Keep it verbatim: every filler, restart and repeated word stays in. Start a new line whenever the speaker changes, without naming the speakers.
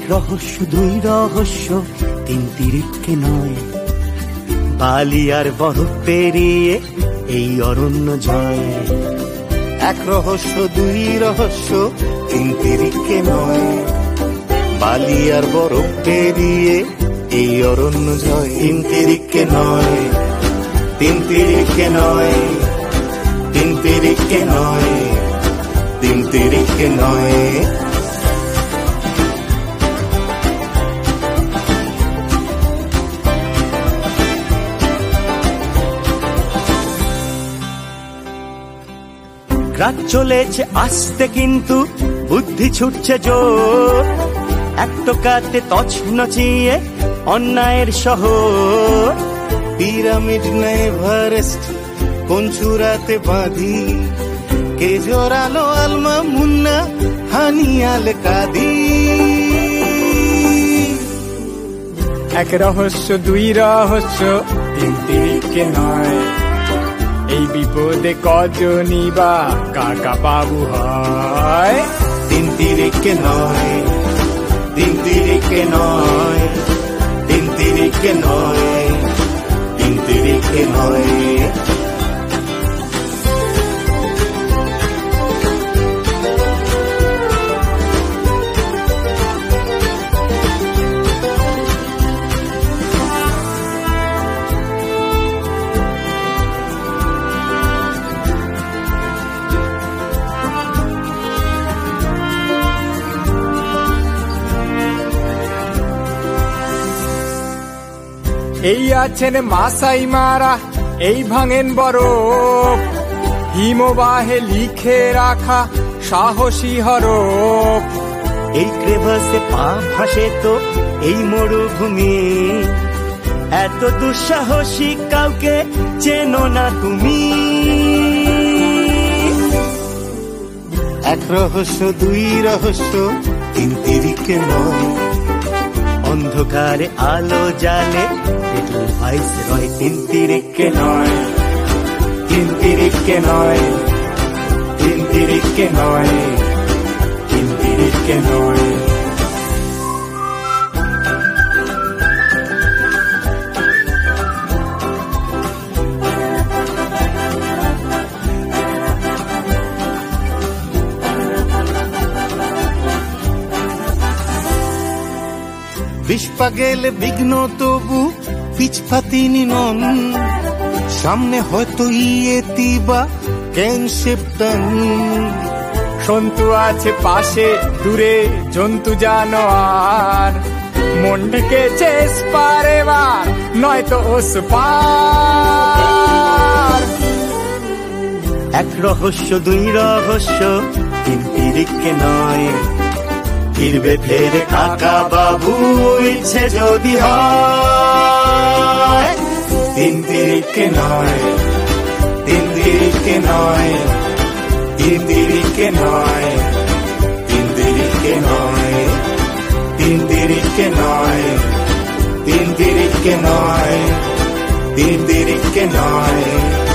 রহস্য দুই রহস্য তিন তিরিক্ষে নয়, বালি আর বরফ পেরিয়ে এই অরণ্য জয়। এক রহস্য দুই রহস্য তিন তিরিক্ষে নয়, বালি আর বরফ পেরিয়ে এই অরণ্য জয়। তিন তিরিক্ষে নয়, তিন তিরিক্ষে নয়, তিন তিরিক্ষে নয়, তিন তিরিক্ষে নয়। রাত চলেছে আসতে কিন্তু বুদ্ধি ছুটছে জোর, এক টোকাতে তছ নচিয়ে অন্যায়ের শহর। পিরামিড না এভারেস্ট কোন চূড়াতে বাঁধি, কে জোরালো আলমা মুন্না হানিয়াল কাদি।
এক রহস্য দুই রহস্য তিন তিরিক্ষে নয়, এই বিপদে কজনই বা কাকা বাবু হয়।
তিন তিরিক্ষে নয়, তিন তিরিক্ষে নয়, তিন তিরিক্ষে নয়, তিন তিরিক্ষে নয়।
এই আছেন মাসাই মারা, এই ভাঙেন বরফ, হিমবাহে লিখে রাখা সাহসী হরফ।
এই ক্রেভাসে পা ভাসে তো এই মরুভূমি, এত দুঃসাহসী কাউকে চেনো না তুমি। এক রহস্য দুই রহস্য তিন তিরিক্ষে নয়, অন্ধকারে আলো জালে ভাইস রয়। তিন তিরিক্ষে নয়, তিন তিরিক্ষে নয়, তিন তিরিক্ষে নয়, তিন তিরিক্ষে নয়। বিস্পা গেলে বিঘ্ন তবু পিছপাতিনি নন, সামনে হয়তো ইয়েতি বা ক্যানসেপ্টন।
সন্তু আছে পাশে দূরে জন্তু জানোয়ার, মন ঢেকেছে স্পার এবার নয়তো ওস পার।
এক রহস্য দুই রহস্য তিন তিরিক্ষে নয়, ফিরবে ফেরে কাকা বাবু ইচ্ছে যদি হয়। তিন তিরিক্ষে নয়, তিন তিরিক্ষে নয়, তিন তিরিক্ষে নয়, তিন তিরিক্ষে নয়, তিন তিরিক্ষে নয়, তিন তিরিক্ষে নয়, তিন তিরিক্ষে নয়।